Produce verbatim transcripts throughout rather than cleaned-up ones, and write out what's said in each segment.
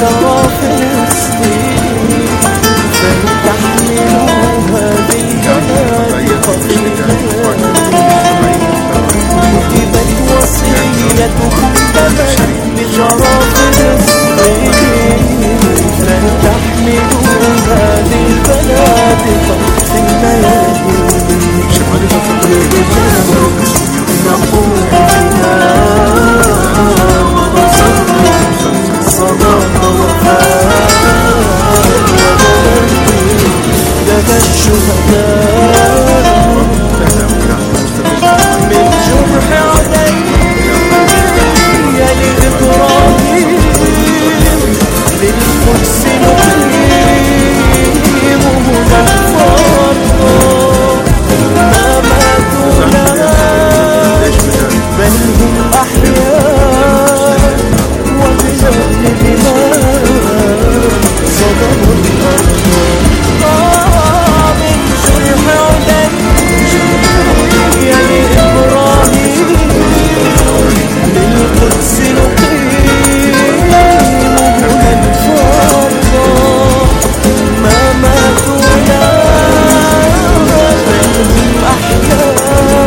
ترى فلسطين فلتحملوا هذه البلاد قضية كتبت وصيتكم دما لجرى فلسطين فلتحملوا هذه البلاد قضية نقول بها صداقة وفاء لدى الشهداء من جرح عدي لإبراهيم للقدس نقيم هنا الفرق ما ماتوا لا بل هم أحياء وبجهل دماء صدموا الأرض من جرح عدي لإبراهيم للقدس نقيم هنا الفرق ما ماتوا لا بل هم أحياء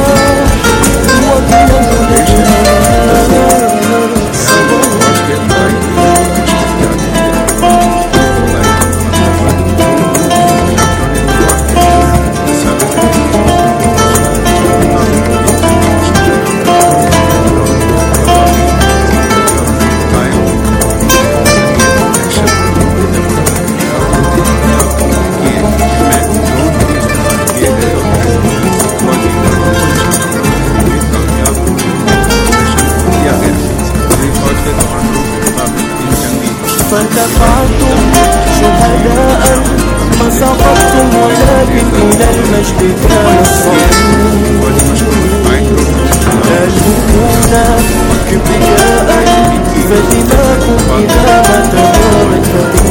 فدفعتم شهداء ما سقطتم ولكن إلى المجد كان الصعود لا تكون كبرياء فدماكم إذا ما تدارت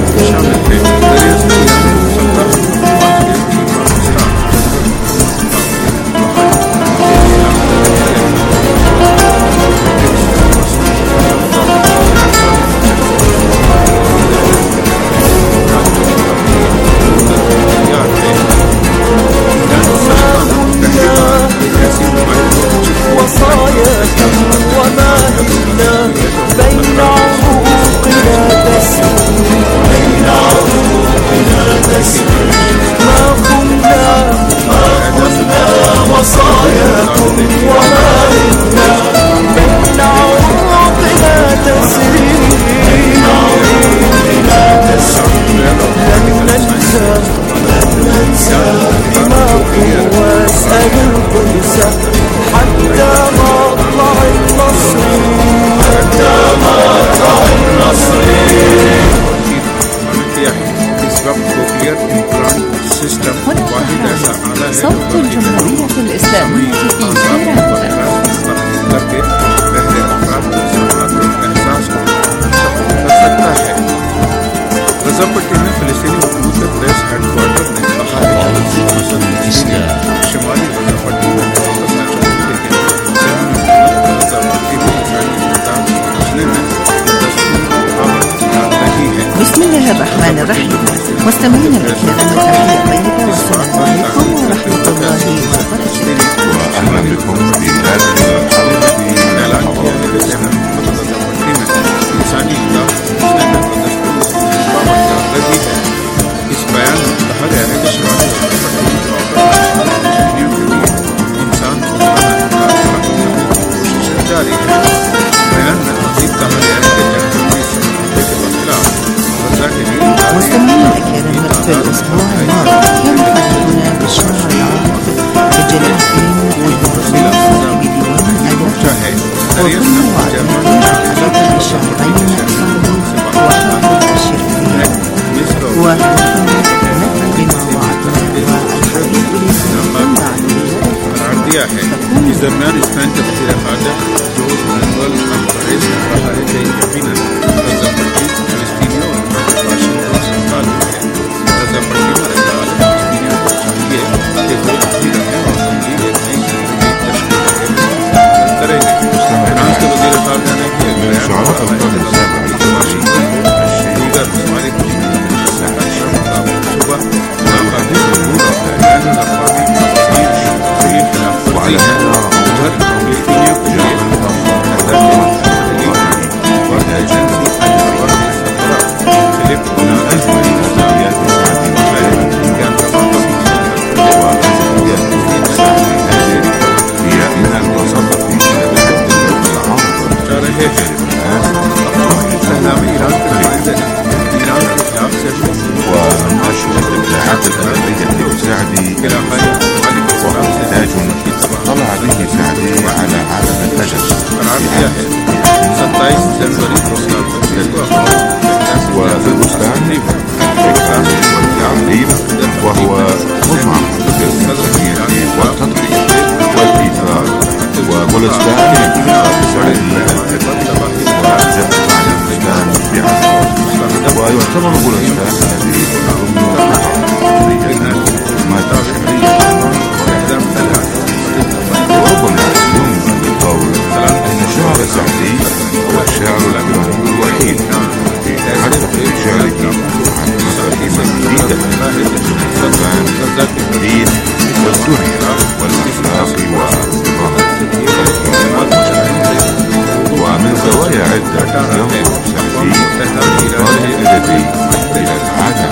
صوت الجمهورية الإسلامية في रजापट्टी में फिलिस्तीनी हुकूमत के प्रेस हेडक्वार्टर ने कहा है कि शिमाली रजापट्टी में रजापट्टी में इसराइली निजाम पहुंचने में नहीं है। बिस्मिल्लाहिर्रहमानिर्रहीम। مستمعينا الكرام تحية طيبة والسلام عليكم ورحمة الله وبركاته. وأهلا بكم في هذه الحلقة في इस बयान में कहा गया है कि शिमाली रजापट्टी के लिए इंसान को कोशिश जारी है। बयान में मजीद कहा गया है कि जनसंख्या समझौते के खिलाफ गजा के लिए مستمعينا الكرام في الأسبوع الماضي كان حديثنا بالشهر العام بالجلالتين والمحافظات بديوان المفتوح وكنا وعدنا حدث بالشهرين الصعبين وحافظ الشرقية وهدفنا نفع بما وعدنا والحديث إليكم بعد दिया है। इस दरमियान स्पेन के वज़ीर ख़ारजा जोस मैनुएल अल्वारेज़ ने कहा है कि यकीनन रज़ापट्टी फ़लस्तीनियों और वाशिंगटन से ताल्लुक़ है। रज़ापट्टी में रहने वाले फ़लस्तीनियों को चाहिए कि वो अपनी रहें और संगीन एक नई ज़िंदगी तश्कील करेंगे। फ्रांस के वज़ीर ख़ारजा ने भी एक बयान में कहा है कि रज़ापट्टी वाशिंगटन दीगर करती है। उधर फिलिपीनियों के लिए और एजेंसी फिलिप طلع به سعدي على عالم الأجل सत्ताईस जनवरी दो हजार पच्चीस को وفي البستان والتعليم وهو مطعم للتسمية والتطبيق والإيثار وبلستان سعدي وزبط عن البستان بعمل ويعتبر بلستان الذي مادة شهرية وربما يمكن بالقول أن الشعر السعدي هو الشعر العبراني الوحيد حتى في شعره عن مفاهيم جديدة سواء الدين والدنيا والأخلاق ومن زوايا عدة ينظر السعدي لإقرار الأدبي إلى العادة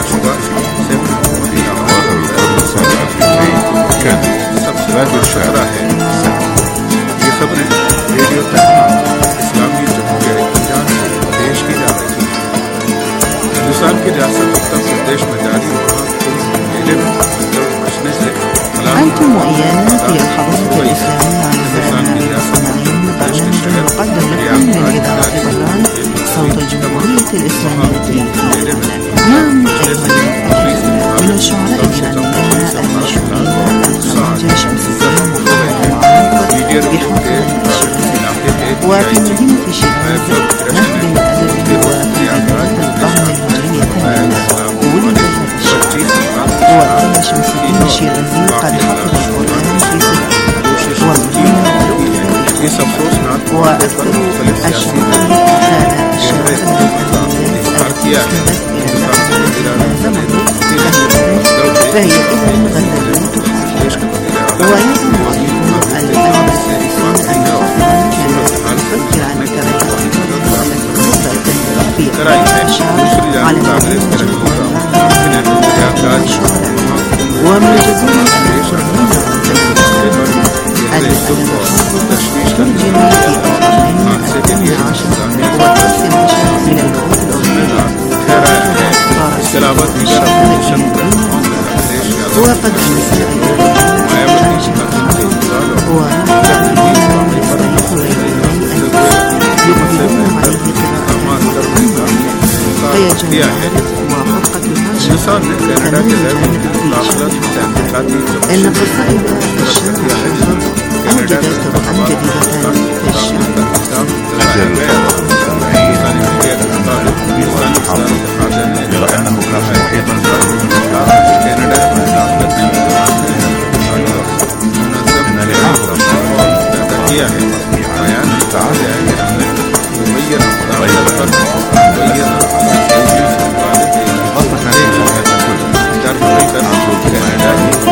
في أواخر القرن السابع الهجري كانت باب الشعر ये खबरें रेडियो तहरान इस्लामी जमहूरिया इत्तेहाद से पेश की जा रही है। हिंदुस्तान की रियासत उत्तर प्रदेश में जारी मेले में बचने से أنتم وإيانا في الحضارة الإسلامية على السمعين برنامج مقدم لكم من إذاعة طهران صوت الجمهورية الإسلامية. نعم أيها من الشعراء الإيرانيين المشهورين الخواجة شمس الدين محمد وفي مدينة شيراز نخدم أدبه وفي بداية القرن الهجري الثاني ولد هذا الشاعر وكان شمس الدين الشيرازي قد حفظ القرآن في سبع والمدينة وأكثر الشعراء كان الشعراء فهي إذا غزالة تحافظ ويجب أن يكون الأدب السياسي أن تفكر عن كراهية في الشعر على مدينة ومن الجزيرة أن يشربون الأدب ترجم في أقربين الثاني عشر والتاسع عشر من العهود وقد أنزل إن قصائد الشعر أوجدت طبعا جديدة في الشعر غير أنه كان محيطا إن لحافظ هي بيان تعالى مبين غير مبين أطلق عليه هذا الكل تعرف كيف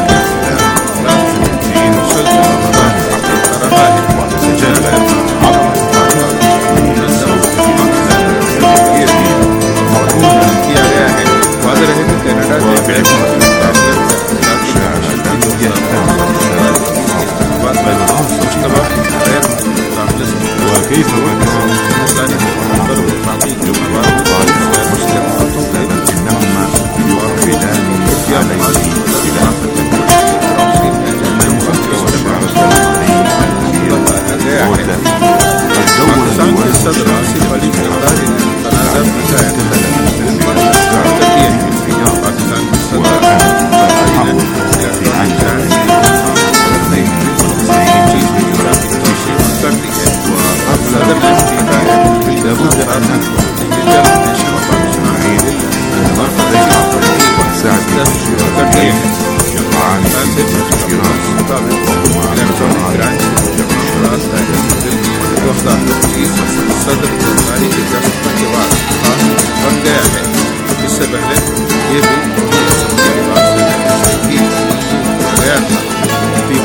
وكيف إنهما يوفدان عليه خلافة إنه أكثر الشعر السلمي الكبير عودة الدولة والمشاهد في عام اثنين وتسعين وقبل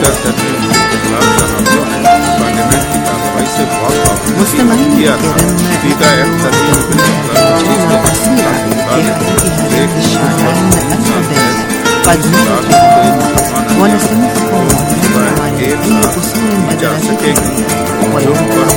مستمعينا الكرام، بداية قصيرة في هذه الشهرين الفردين قد نرت ونستمعكم عن أي أصول مدرستكم ويمكن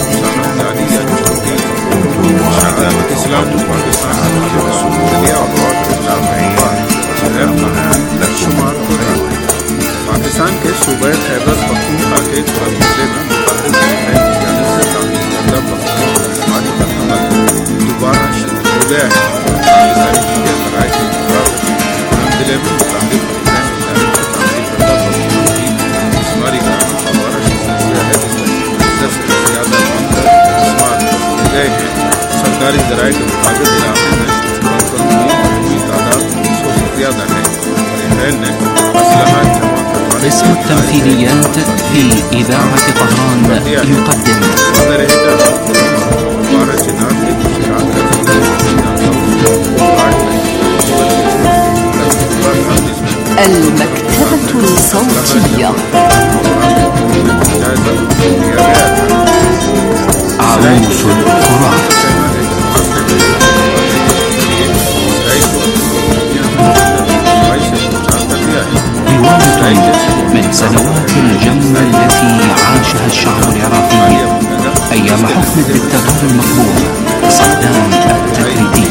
पाकिस्तान के सूबे खैबर पख्तूनख्वा के कुरब जिले में मुताबिक है जाने से तामीर करदा बख्तूनख्वा का अमल दोबारा शुरू हो गया है। पाकिस्तानी मीडिया जराए के मुताबिक जिले में मुताबिक है जाने से तामीर करदा बख्तूनख्वा की इस्मारी का दोबारा शुरू हो गया है, जिसमें दस से ज्यादा मंदिर इस्मार किए गए हैं। सरकारी जराए के मुताबिक इलाके में बंकरों की तादाद सौ से ज्यादा है और इसराइल ने असलहा قسم التمثيليات في إذاعة طهران يقدم المكتبة الصوتية. عروس التراث. رواية من سنوات الجم التي عاشها الشعب العراقي أيام حكم الدكتاتور المقبول صدام التقليدي.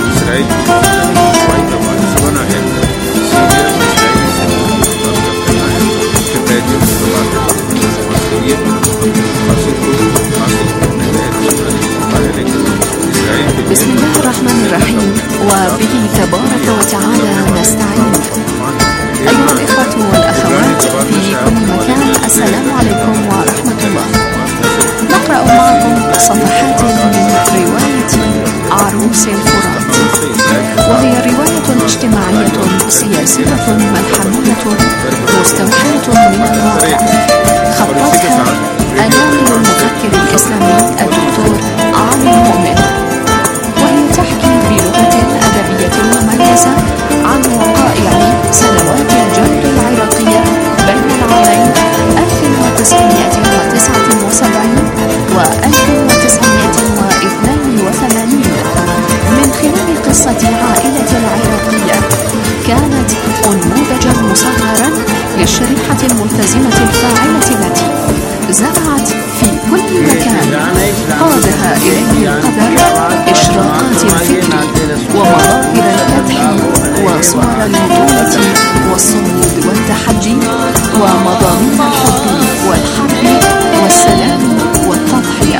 بسم الله الرحمن الرحيم، وبه تبارك وتعالى نستعين. أيها الإخوة والأخوات في كل مكان، السلام عليكم ورحمة الله. نقرأ معكم صفحات من رواية عروس الفرات، وهي رواية اجتماعية سياسية ملحمية مستوحاة من الواقع، خطتها أنامل المفكر الإسلامي الدكتور علي المؤمن، وهي تحكي بلغة أدبية مميزة عن وقائع سنوات الجهد العراقية بين العامين ألف وتسعمائة وتسعة وسبعين و ألف وتسعمائة واثنين وثمانين، من خلال قصة عائلة العراقية كانت أنموذجا مصغرا للشريحة الملتزمة الفاعلة التي زرعت في كل مكان قادها إليه القدر إشراقات الفكر ومظاهر الكدح وصور البطولة والصمود والتحدي ومضامين الحب والحرب والسلام والتضحية.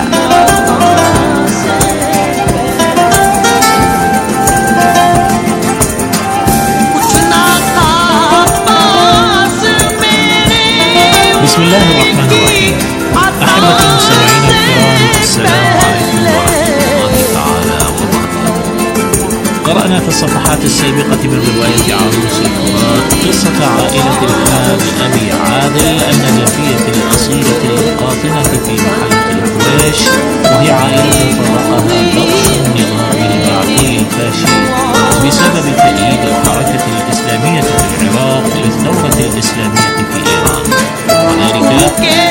بسم الله الرحمن الرحيم. أحبة المستمعين الكرام، السلام عليكم ورحمة الله تعالى وبركاته. قرأنا في الصفحات السابقة من رواية عروس الفرات قصة عائلة الحاج أبي عادل النجفية الأصيلة القاطنة في محلة الحويش، وهي عائلة فرقها بطش النظام البعثي الفاشي بسبب تأييد الحركة الإسلامية في العراق للثورة الإسلامية في إيران، وذلك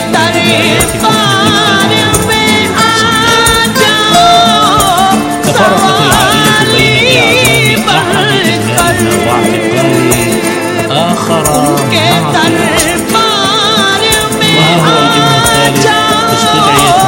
تفرقت العائلة بين إعدام أحد أبنائها واعتقال آخر مع وها هو الابن الثالث استدعيت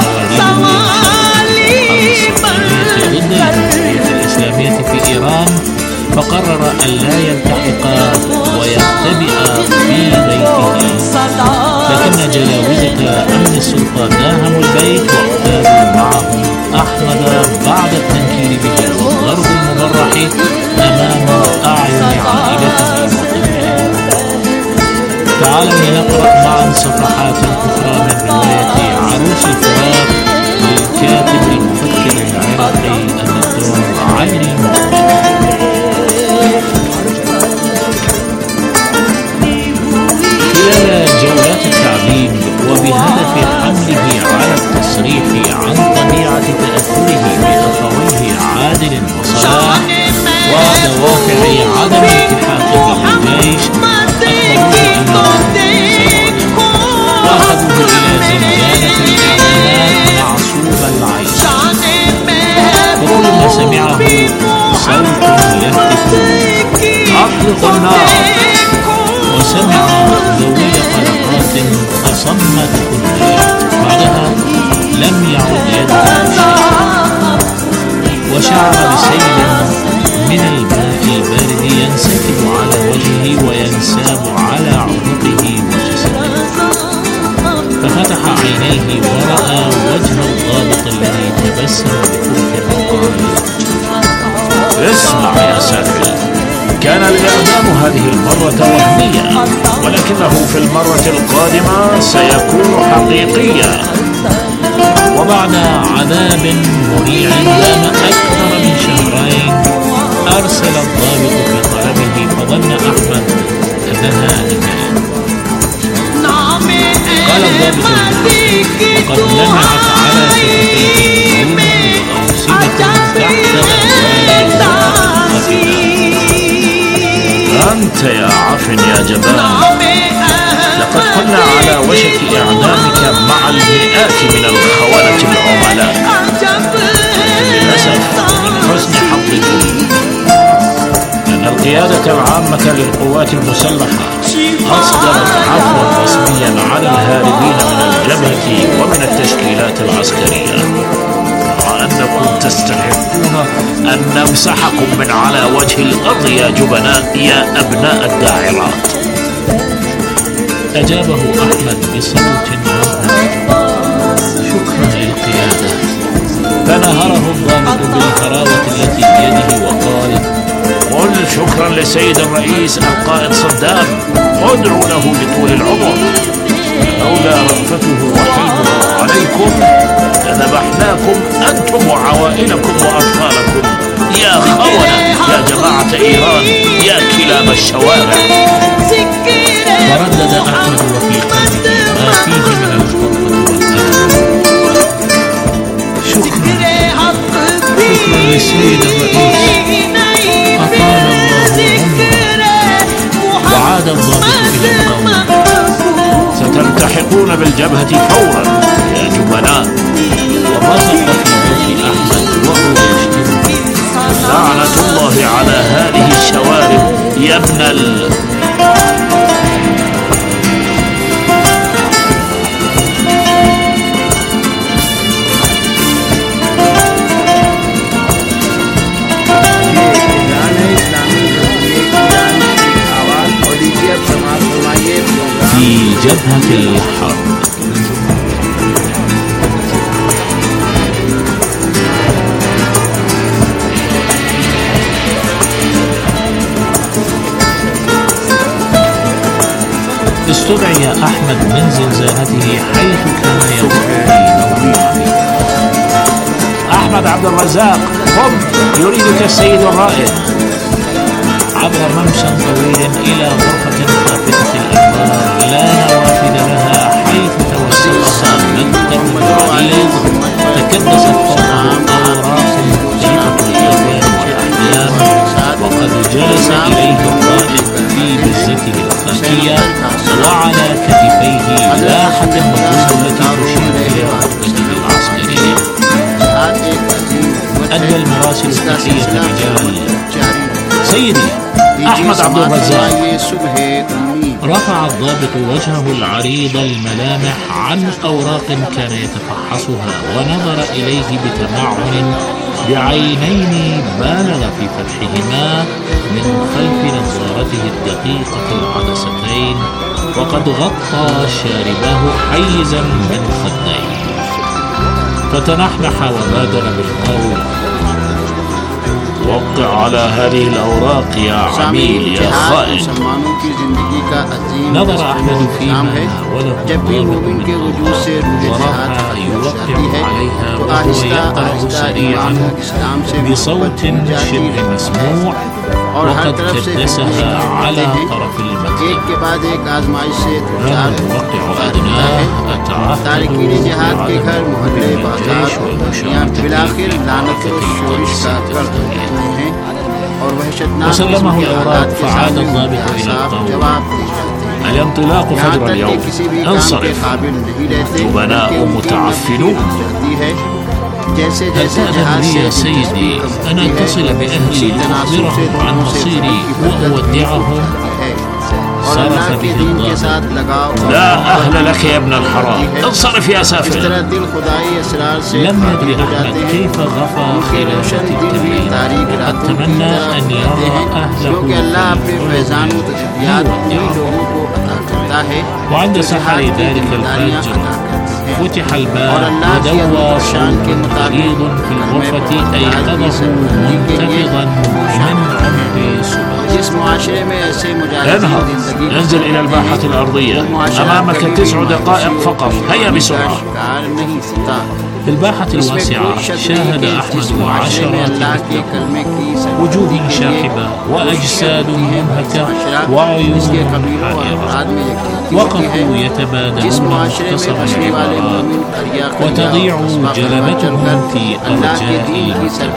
مواليد ضد الجمهورية الإسلامية في إيران، فقرر أن لا يلتحقا ويختبئا في بيته، لكن جلاوزة أمن السلطة داهموا البيت واقتادوا معهم أحمد بعد التنكيل به والضرب المبرح أمام أعين عائلته وطفله. تعالوا لنقرأ معا صفحات أخرى من رواية عروس الفرات للكاتب المفكر العراقي الدكتور علي المؤمن. خلال جولات التعليم وبهدف حمله على التصريح عن طبيعة تأثره بأخويه عادل وصلاح ودوافع عدم التحاقه بالجيش، أخبروه أنه سيعلم تم دخول البيت. بعدها لم يعد يدري شيئا، وشعر بسيل من الماء البارد ينسكب على وجهه وينساب على عنقه وجسده، ففتح عينيه ورأى وجه الضابط الذي تبسم بخوف وقال: اسمع يا سافل، كان الإعدام هذه المرة وهميا، ولكنه في المرة القادمة سيكون حقيقيا. وبعد عذاب مريع دام أكثر من شهرين أرسل الضابط في طلبه، فظن أحمد أنها نهاية. قال الضابط: وقد لمعت على شفتيه نجوم وأوسمة تحت أنوار. أنت يا عفن يا جبان، لقد كنا على وشك إعدامك مع المئات من الخونة العملاء. للأسف من حسن حظكم أن القيادة العامة للقوات المسلحة أصدرت عفوا رسميا على الهاربين من الجبهة ومن التشكيلات العسكرية. نرى أنكم تستحقون أن نمسحكم من على وجه الأرض يا جبناء، يا أبناء الداعرات. أجابه أحمد بصوت مبهج: شكرا للقيادة. فنهره الضابط بالهراوة التي بيده وقال: قل شكرا لسيد الرئيس القائد صدام، ادعوا له بطول العمر. لولا رأفته وحلمه عليكم لذبحناكم أنتم وعوائلكم وأطفالكم يا خونة، يا جماعة إيران، يا كلاب الشوارع. فردد أحمد وفي قلبه ما فيه من الفرقة والألم: شكرا شكرا للسيد الرئيس، أطال الله عمره. وعاد الضابط إلى القوم: ستلتحقون بالجبهة فورا يا جبناء. وبصق في وجه أحمد وهو يشتم: لعنة الله على هذه الشوارب يا ابن ال في جبهة الحرب. استدعي أحمد من زنزانته حيث كان يقضي نومه. أحمد عبد الرزاق، قم، يريدك السيد الرائد. عبر ممشى طويل إلى غرفة خافتة الأنوار لا نوافذ لها، حيث توسطها مكتب عريض تكدست فوقه أوراق مختلفة الألوان والأحجام، وقد جلس إليه الضابط في بزته الخاكية، وعلى كتفيه لاحة النجوم التي تشير إلى رتبته العسكرية. أدى المراسل التحية رجال: سيدي أحمد عبد الرزاق. رفع الضابط وجهه العريض الملامح عن أوراق كان يتفحصها، ونظر إليه بتمعن بعينين بالغ في فتحهما من خلف نظارته الدقيقة العدستين، وقد غطى شاربه حيزا من خديه، فتنحنح وبادر بالقول: وقع على هذه الأوراق يا عميل يا خائن. نظر أحمد فيما وله الضابط من أوراق، وراح يوقع عليها وهو يقرأ سريعا بصوت شبه مسموع، وقد كدسها على طرف المكتب. رمى الموقع أدناه: أتعهد بعدم دخول الجيش والمشاركة في حركة وسلمه الأوراق. فعاد الضابط إلى القوم: الانطلاق فجر اليوم، انصرف، جبناء متعفنون. هل تأذن لي يا سيدي أن أتصل بأهلي لأخبرهم عن مصيري وأودعهم؟ صرخ به الضابط: لا أهل لك يا ابن الحرام، انصرف يا سافل. لم يدري أحمد كيف غفى خلال تلك الليلة، وقد تمنى أن يرى أهله وعند سحر ذلك الفجر فتح الباب ودوى صوت غليظ في الغرفة أيقظه منتفضا من عمق سبحانه. انهض، انزل إلى الباحة الأرضية، أمامك تسع دقائق فقط، هيا بسرعة. في الباحة الواسعة شاهد أحمد عشرات الكتاب، وجوه شاحبة وأجساد منهكة وعيون حائرة، وقفوا يتبادلون مختصر العبارات وتضيع جلبتهم في أرجاء المكتب.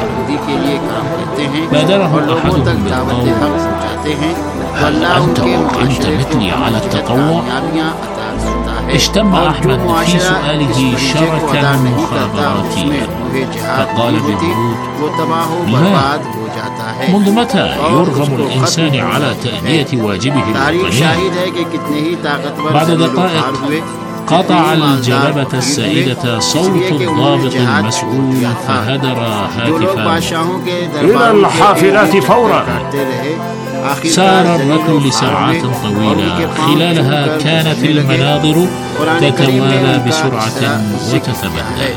بادرهم أحدهم بالقول: هل أنت أنت مثلي على التطوع؟ اشتم أحمد في سؤاله شركا مخابراتيا، فقال ببرود: لماذا؟ منذ متى يرغم الإنسان على تأدية واجبه الوطني؟ بعد دقائق قطع الجلبة السائدة صوت الضابط المسؤول، فهدر هاتفا: إلى الحافلات فورا. سار الركل لساعات طويلة، خلالها كانت المناظر تتوالى بسرعة وتتبدل.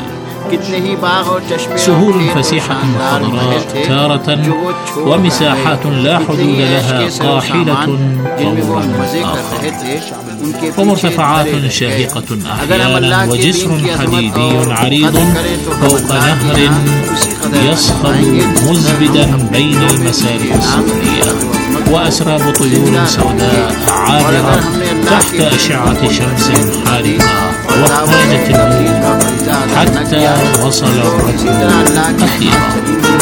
سهول فسيحة خضراء تارة، ومساحات لا حدود لها قاحلة طورا آخر، ومرتفعات شاهقة أحيانا، وجسر حديدي عريض فوق نهر يصخب مزبدا بين المسارح الصخرية، وأسراب طيور سوداء عابرة تحت أشعة شمس حارقة وخارجة النور، حتى وصل الركب أخيرا.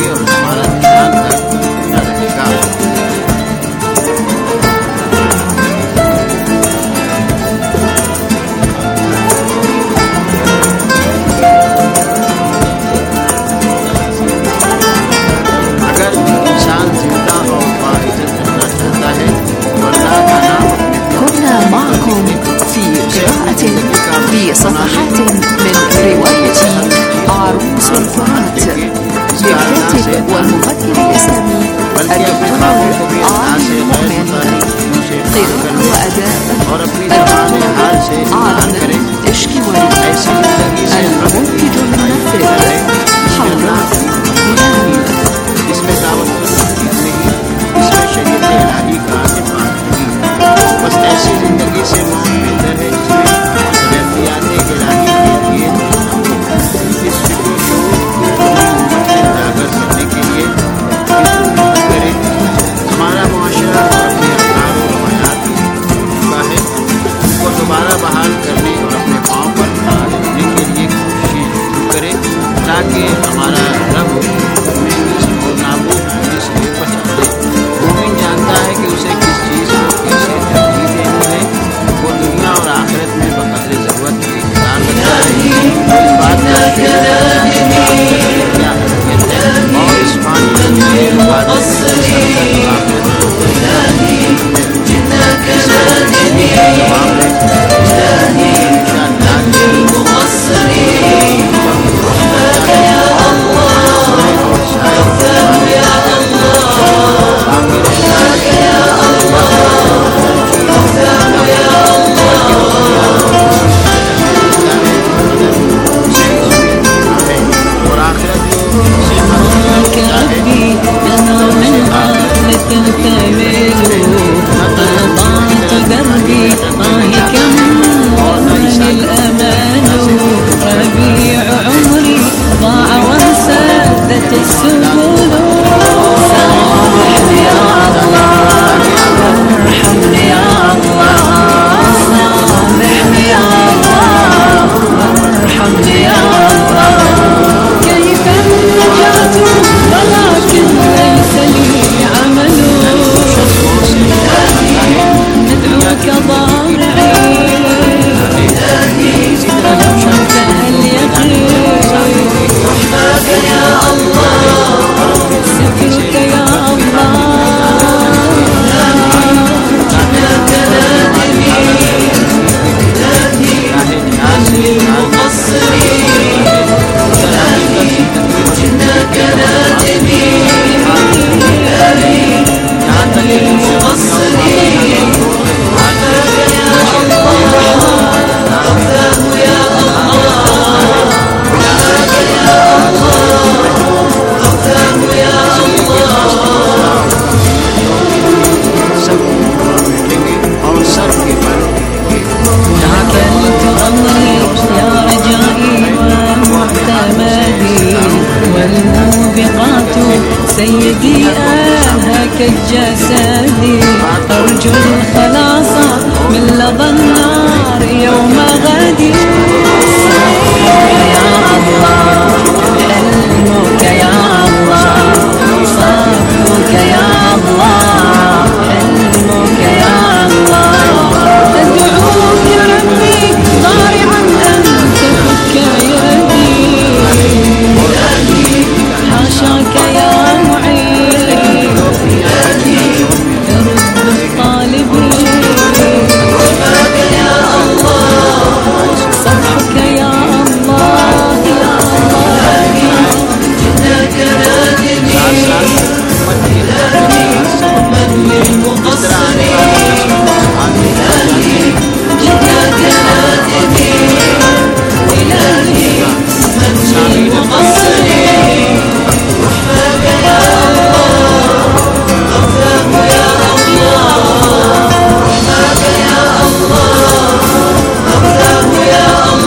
كنا معكم في قراءة في صفحات من رواية عروس الفرات للكاتب والمفكر الإسلامي الدكتور علي مؤمن. قراءة وأداء الدكتور عامر إشكوالي. المنتج المنفذ حراء بلال. बस ऐसी जिंदगी से मौत बेहतर है जिसमें जरूरियात इलाही के लिए इस फिक्र को करने के लिए करें। हमारा मुआशरा अपने अफराद और रवायात चुका है, उनको दोबारा बहाल करने جسدي أرجو الخلاص من لظى النار يوم غدي. يا الله حلمك يا الله صبرك يا الله حلمك يا الله أدعوك ربي ضارعا أن تفك يدي حاشاك يا معين يرد الطالبين وفاك يا الله صفحك يا الله يا الله جئناك نادمين إلهي من للمقصرين إلهي جئناك نادمين إلهي من للمقصرين وفاك يا الله غفاك يا الله وفاك يا الله غفاك يا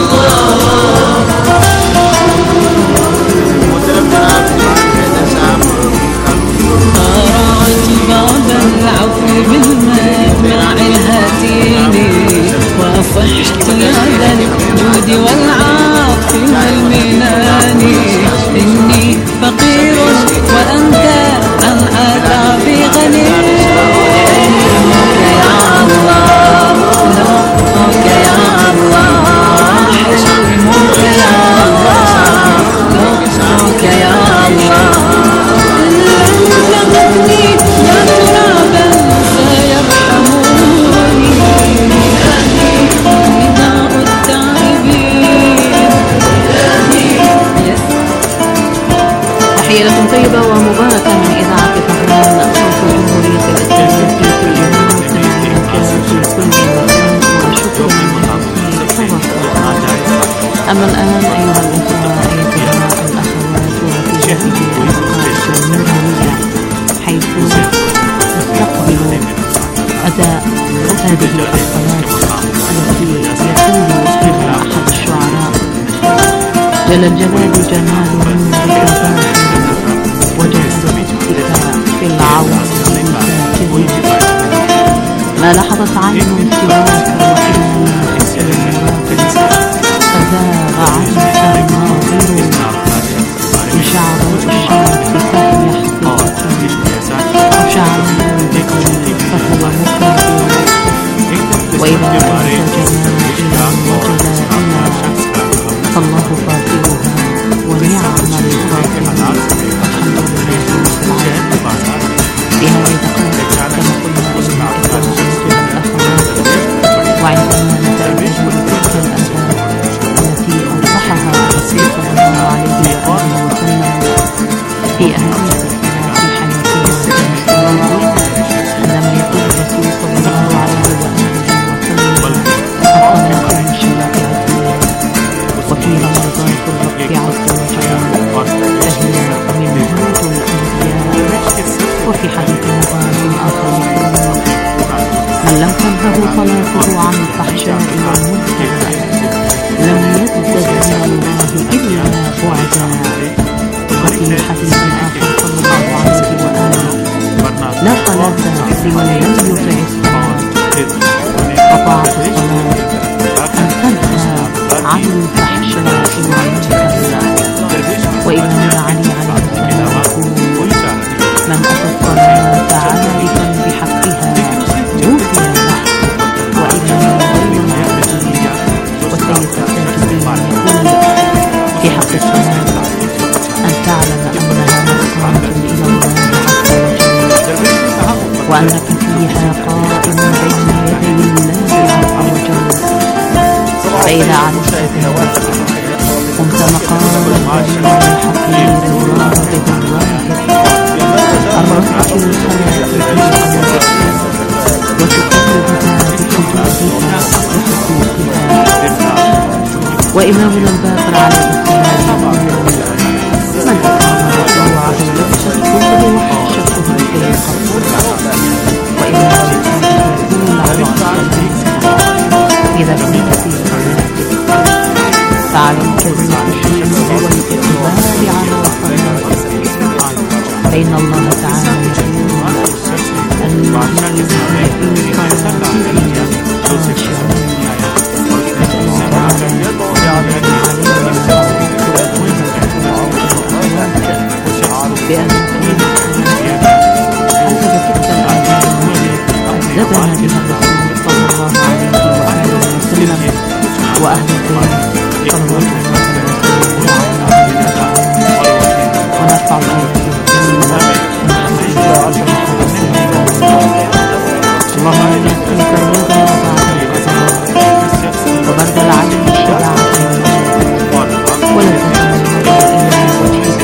قرعت باب العفو بالمدمع الهاتيني وافحت يد الجود والعطف والمنان إني فقير وأنت عن عذابي غني. حلمك يا الله لطفك يا الله حلمك يا الله لطفك يا الله لمني يا ترابا سيرحموني نداء التائبين. تحية لكم طيبة ومباركة من إذاعة طهران صوت الجمهورية الإسلامية في كل مكان في كل مكان وشكرا لكم. أما الآن أيها الأخوة أيتها الأخوات وفي هذه الأوقات النورانية حيث نستقبل أداء هذه الصلاة التي يقول فيها أحد الشعراء جل الجلال جماله بكباح وجسدك في العوض ما لحظت عين سواك وإنما خسر فزاغ عنك الناظر بشعر الشمس فهي حقيقة وشعر بكل فهو مكابر وإذا أنت جمائلا وجلائلا فالله قاتلها ونعم القاتل الحمد لله رب العالمين. في هذه الدقائق كما قلنا إنها إخوانية الأخوات وعندما نتأمل تلك الآداب التي أوضحها الرسول صلى الله عليه وآله وسلم في أهمية الصلاة في حياتنا عندما يقول الرسول صلى الله عليه وآله وسلم الصلاة من شرائع وفي رمضان الرب عز وجل فهي منهاج الأنبياء. وفي حديث مبارك آخر من لم تنهه صلاته عن الفحشاء والمنكر لم يزدد من الله إلا بعدا. وفي حديث آخر صلى الله عليه وآله لا صلاة لمن لم يطع الصلاة. فطاعة الصلاة أن تنهى عن الفحشاء والمنكر. وإذا علي عليه السلام يقول من أتى الصلاة عارفا بحقها غفر له وإنه غير معتدل. والسيد الساجدين يقول في حق الصلاة أن تعلم أنها مسكونة إلى الله عز وجل وأنك فيها قائم بين يدي الله عز وجل. فإذا علمت ذلك قمت مقام الدليل الحقير الرابط الظاهر الرفعة الخلاء في أمرك وتقربها بحدودها وحقوقها. وإمامنا الباقر عليه السلام يقول من أقام ركوعه نفسه وحشته في القبر. وإمام الباقر يقول على إذا كنت في صلاتك فعليك بالخشوع والإقبال على صلاتك فإن الله تعالى يقول बादशाह के सामने ऐसा काम कर किया जो उसे पसंद नहीं आया और उसने उससे मना कर दिया। तो याद रखिए وأهل البيت صلى الله عليه وسلم ونرفع الآية اللهم إنا نسألك الهدى وبرد العلم والشجاعة ولا تكن إلا من وجهك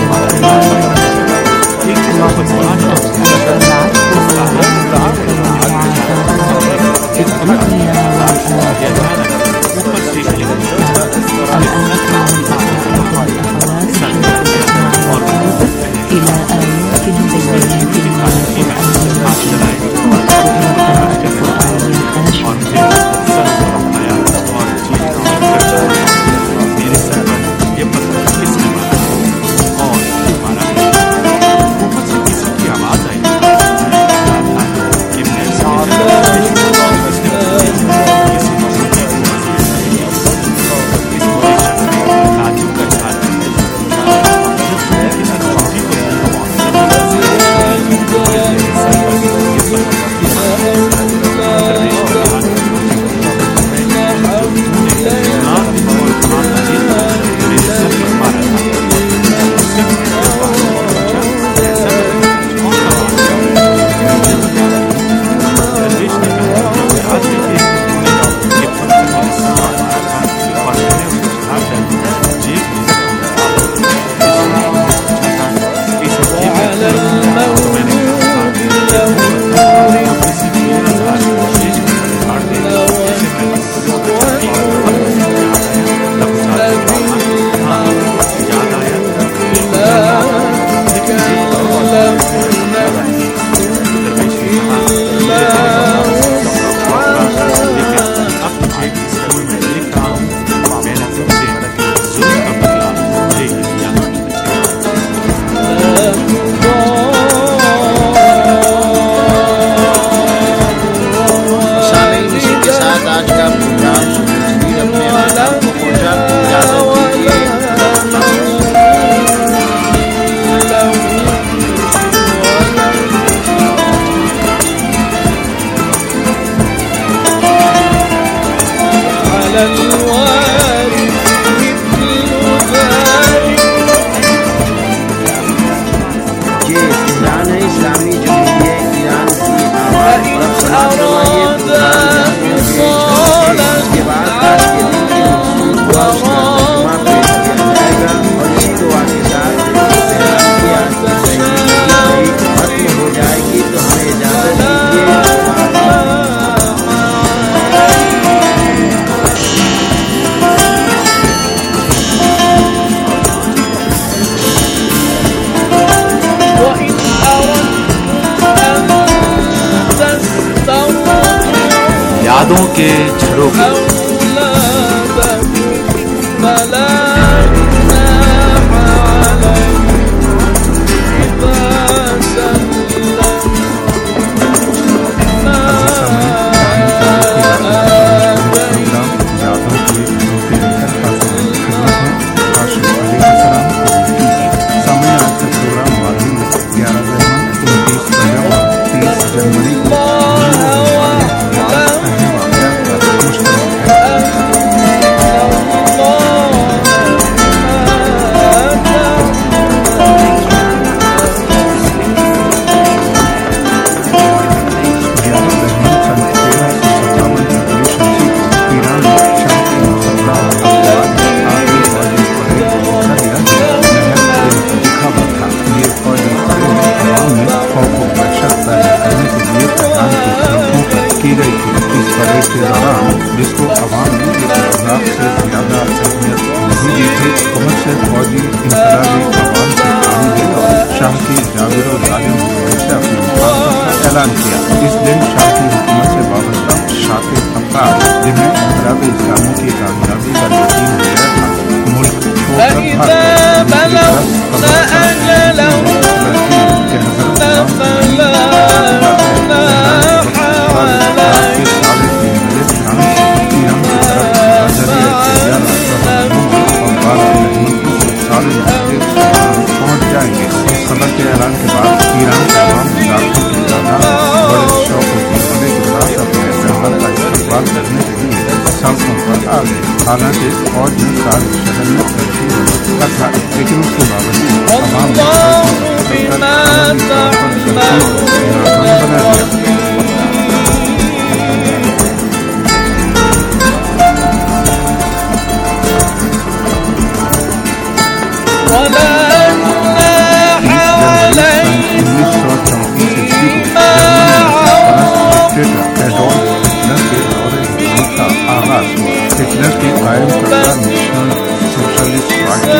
اللهم إنا نسألك العفو والمعافاة في الدنيا والآخرة إلى آيات بينات من यादों के झरोखे। जिसको अवाम ने एक लाख से ज्यादा अहमियत नहीं दी थी, बहुत से फौजी इंकलाबी अवाम से काम देकर शाह की जाबिर और जालिम हुकूमत से अपनी मुखालफत का ऐलान किया। इस दिन शाह की हुकूमत से वाबस्ता शातिर अफराद जिन्हें इंकलाब इस्लामी की कामयाबी का यकीन हो गया था, मुल्क छोड़कर भाग गए। हालांकि फौज ने साल शहर में तरक्की तथा लेकिन उसके बावजूद तमाम बना दिया। हिटलर की कायम करता नेशनल सोशलिस्ट पार्टी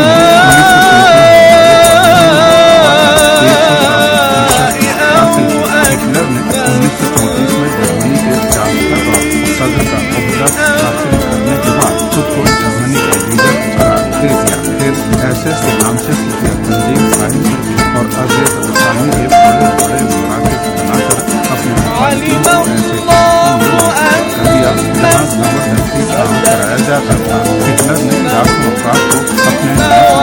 हिटलर ने उन्नीस सौ चौंतीस में जर्मनी के चांसलर और सदर का ओहदा हासिल करने के बाद खुद को जर्मनी का लीडर करार दे दिया। फिर एस एस के नाम से खुफिया तंजीम कायम करके और अजय बदसानी के बड़े बड़े मुनाफिक बनाकर अपने जबरदस्ती काम कराया जाता था। हिटलर ने लाखों अफराद को अपने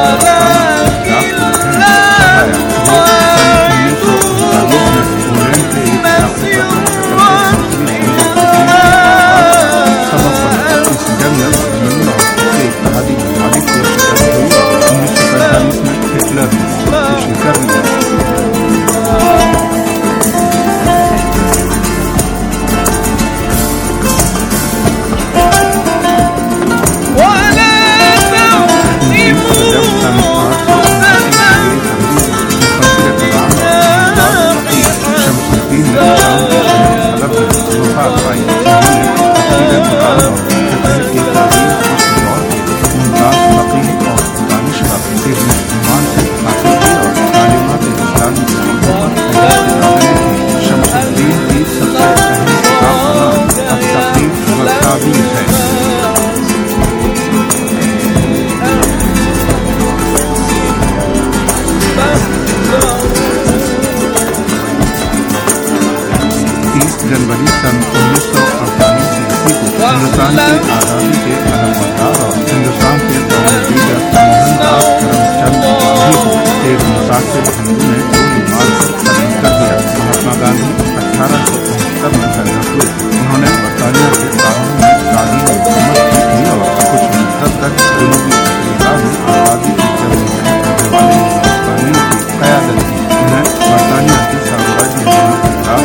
हिटलर ने खुदकुशी कर लिया। जनवरी सन उन्नीस सौ अड़तालीस ईस्वी को हिंदुस्तान की आज़ादी के अलमबरदार और हिंदुस्तान के पहले लीडर मोहनदास करमचंद गांधी को एक मुसाफिर हिंदू ने गोली मारकर खत्म कर दिया। महात्मा गांधी अठारह सौ उनहत्तर में पैदा हुए। उन्होंने बरतानिया के कानून में शादी में सहमत की थी और कुछ हद तक जनूबी अफ्रीका में आबादी की जबरदस्ती करने वाले हिंदुस्तानियों की क़यादत की। उन्हें बरतानिया के साम्राज्य के खिलाफ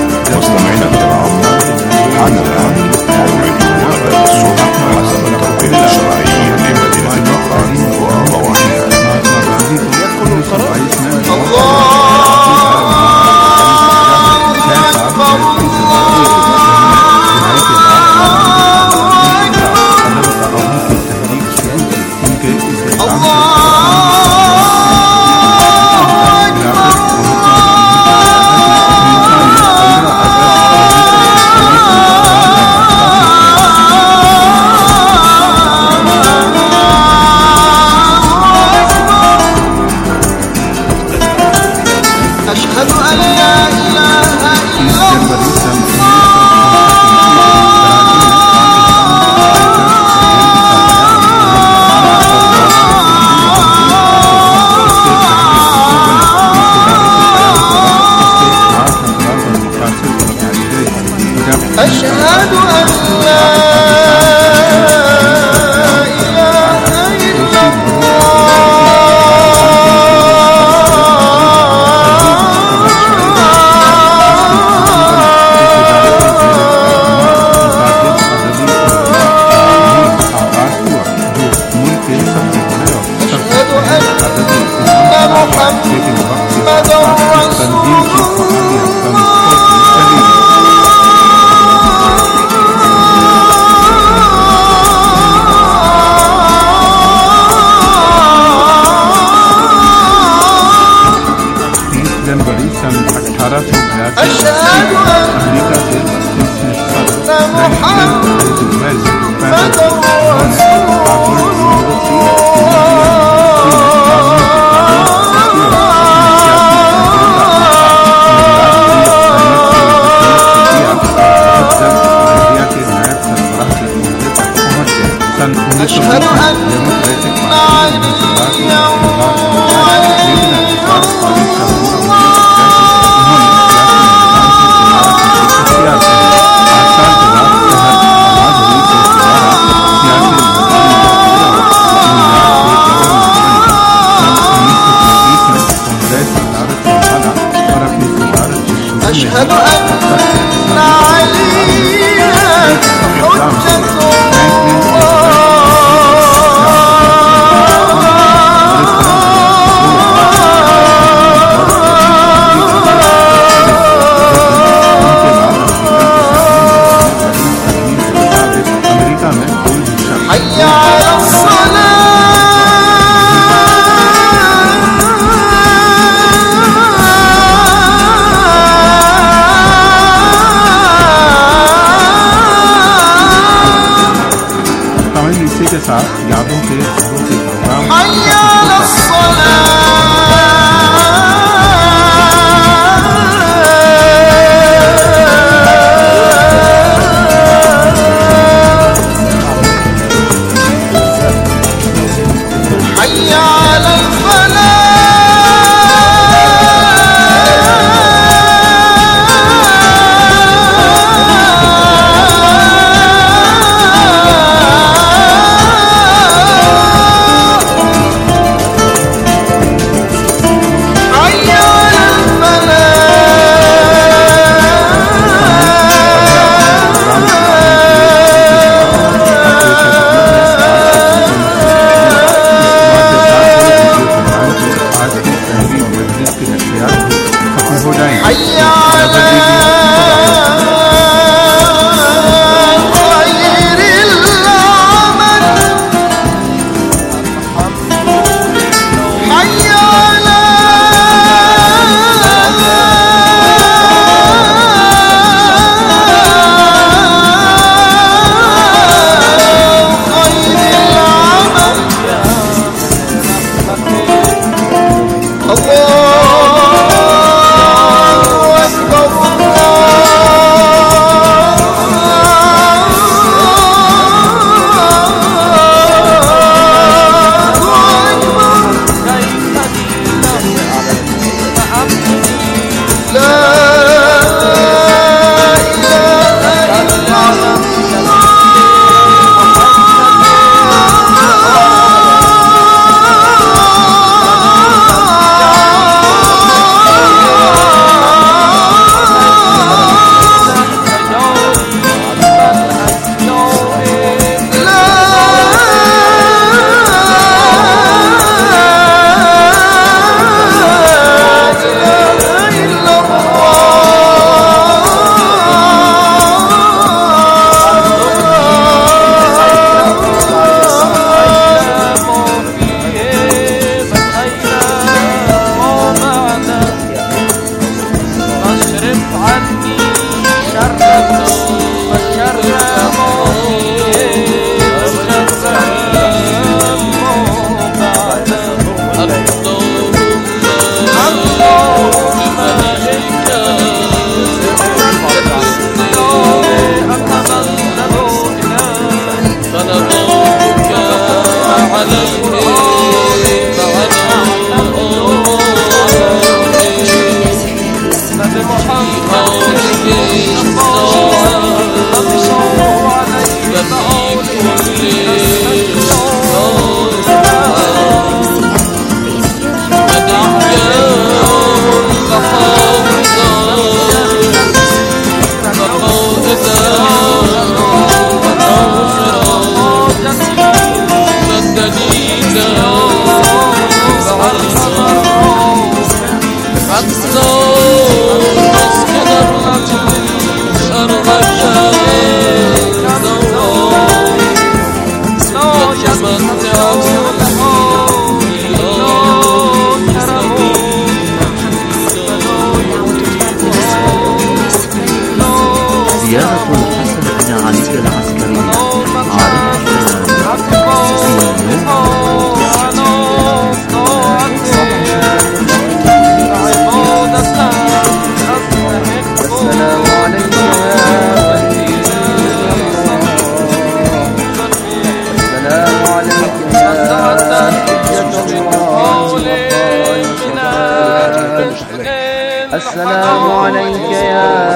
السلام عليك يا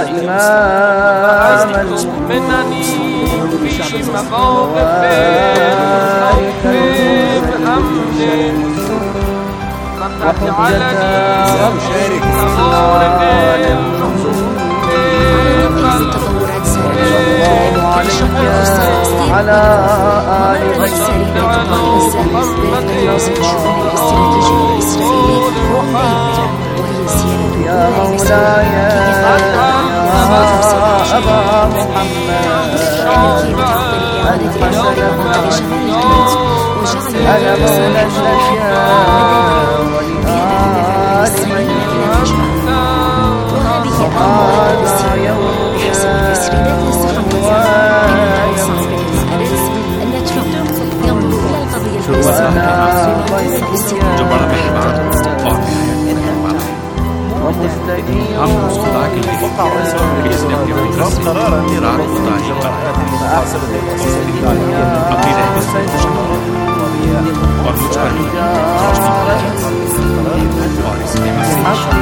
إمام المؤمنين في مواقف بحمد وحجة ربك الله عليك وعلى آل يا مولاي يا أبا محمد الحسن أنا مولى الأشياء ولآل وهذا يوم شوف जो बड़ा मेहरबान और मेहरबान है। हम उस खुदा के लिए कि जिसने अपनी कुदरत से रात को तारीक बनाया अपनी रहमत से और मुझ पर और इसके मसीह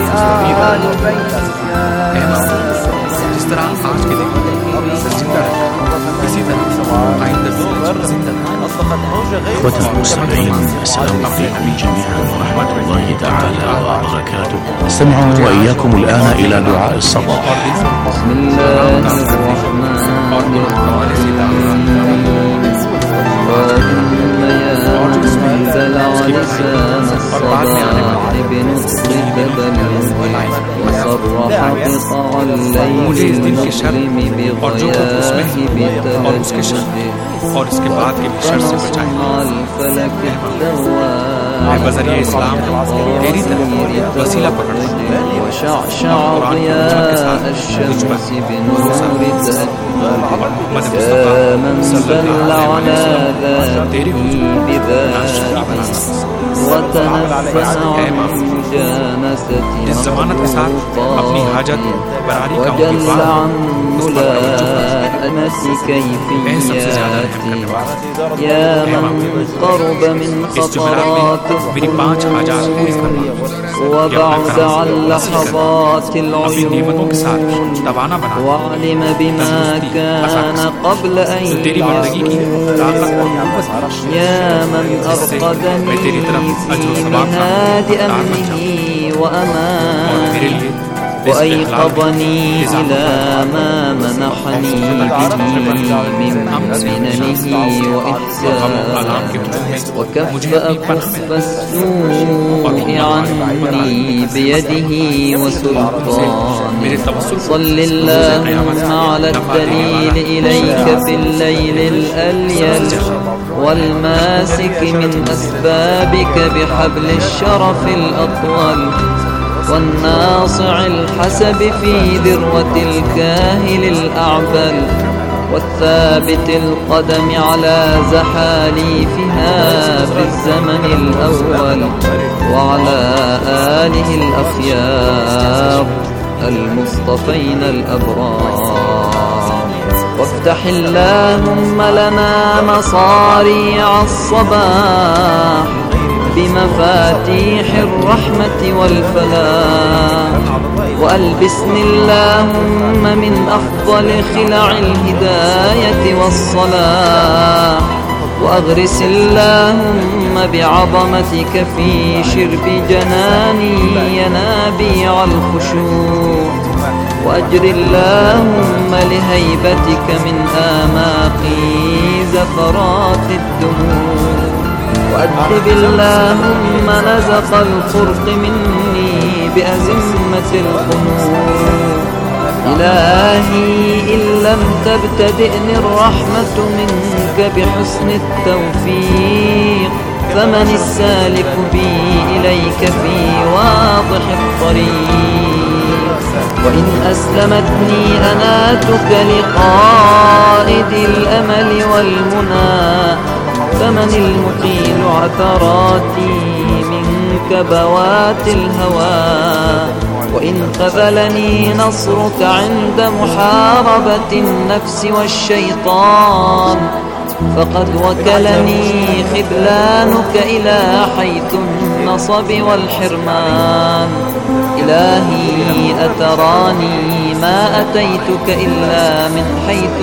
जिस तरह आज के दिन जिंदा रखा इसी तरह आइंदा जिंदा إخوة المستمعين السلام عليكم جميعا ورحمة الله تعالى وبركاته. استمعوا وإياكم الآن إلى دعاء الصباح. بسم الله الرحمن الرحيم. اللهم يا منزل ولسان الصباح بنطق ببل وصرح قطع الليل المظلم بضياه بتلجده और इसके बाद के शर से बचाए। मैं बज़रिए इस्लाम तेरी तरफ वसीला पकड़ وشعشع ضياء الشمس بنور تأكد يا من دل على ذاته بذاته وتنفس عن مجانسة مخلوقاته وجل عن ملائمة كيفياته يا من قرب من خطرات الظنون وبعد عن لحظات العيون وعلم بما كان قبل أن يكون يا من أرقدني في مهاد أمنه وأمانه وأيقظني إلى ما منحني به من مننه وإحسانه وكفأ كف السوء عني بيده وسلطانه صل اللهم على الدليل إليك في الليل الأليل والماسك من أسبابك بحبل الشرف الأطول والناصع الحسب في ذروة الكاهل الأعبل والثابت القدم على زحاليفها في الزمن الأول وعلى آله الأخيار المصطفين الأبرار وافتح اللهم لنا مصاريع الصباح بمفاتيح الرحمة والفلاح وألبسني اللهم من أفضل خلع الهداية والصلاح وأغرس اللهم بعظمتك في شرب جناني ينابيع الخشوع وأجر اللهم لهيبتك من آماقي زفرات الدموع وأذهب اللهم نزق الخرق مني بأزمة الخنوع إلهي إن لم تبتدئني الرحمة منك بحسن التوفيق فمن السالك بي إليك في واضح الطريق وإن أسلمتني أناتك لقائد الأمل والمنى فمن المقيل عثراتي من كبوات الهوى وإن خذلني نصرك عند محاربة النفس والشيطان فقد وكلني خذلانك إلى حيث النصب والحرمان إلهي أتراني ما أتيتك إلا من حيث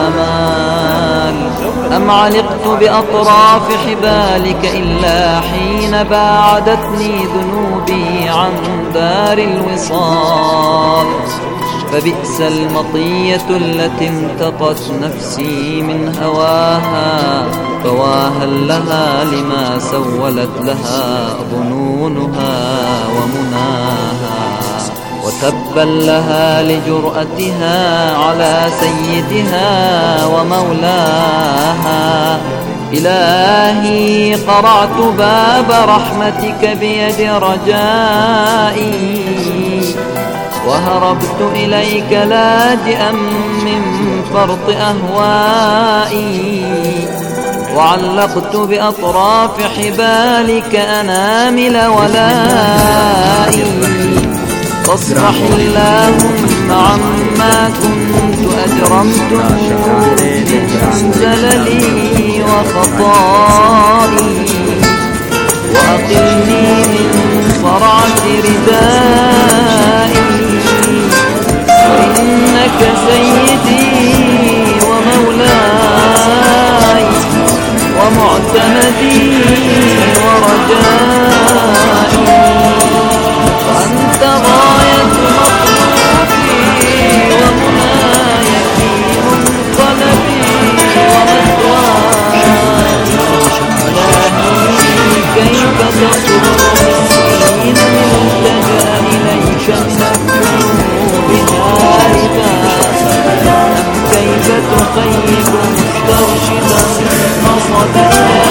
الآمال أم علقت بأطراف حبالك إلا حين باعدتني ذنوبي عن دار الوصال فبئس المطية التي انتقت نفسي من هواها فواها لها لما سولت لها ظنونها ومناها وتبا لها لجرأتها على سيدها ومولاها إلهي قرعت باب رحمتك بيد رجائي وهربت إليك لاجئا من فرط أهوائي وعلقت بأطراف حبالك أنامل ولائي فاصفح اللهم عما كنت أجرمته من زللي وخطائي وأقلني من صرعة ردائي فإنك سيدي ومولاي ومعتمدي ورجائي وأنت غاية مطلوبي ومناي في منقلبي ومثواي إلهي كيف تصر مسكين ملتجأ إليك من الذنوب هاربا أم كيف تخيب مسترشدا قصدا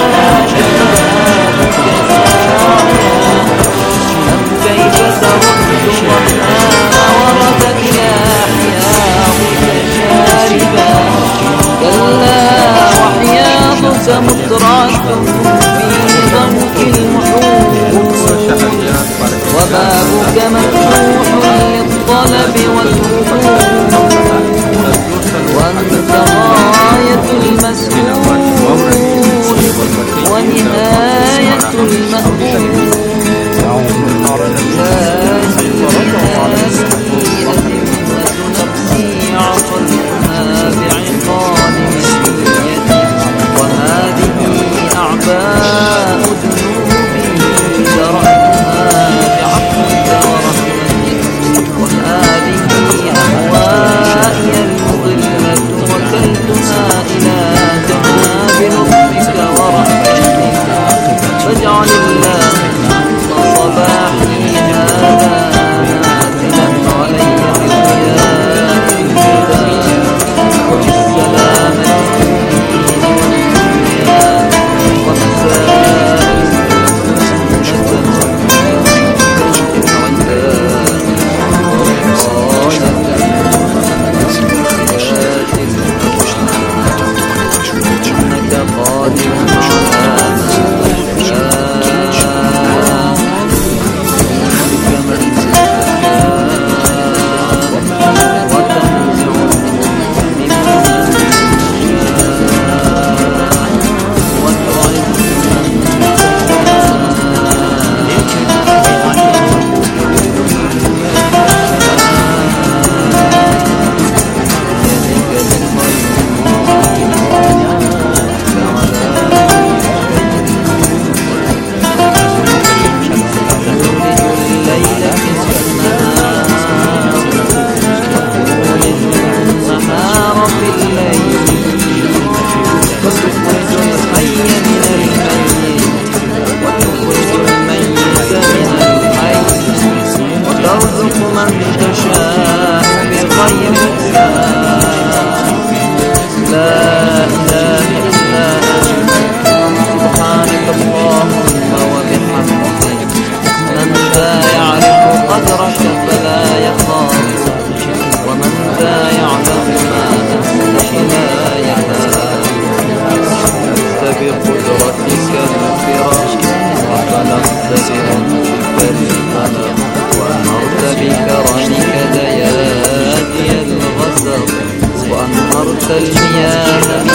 أم كيف ترد الظمآن وردت إلى حياضك شاربا كلا وحياضك مترعة في ضوء المحوط وبابك مفتوح للطلب والوجود وأنت غاية المسؤول ونهاية المأمول نفسي عقلتها بعقاب مسيرتي وهذه أعباء ذنوبي درأتها بعفوك ورحمتك وهذه أهوائي المضلة وكلتها إلى جناب لطفك ورحمتك فاجعل اللهم صباحي هذا نازلا علي بالضياء الهدى وبالسلامة والدنيا ومساء المياه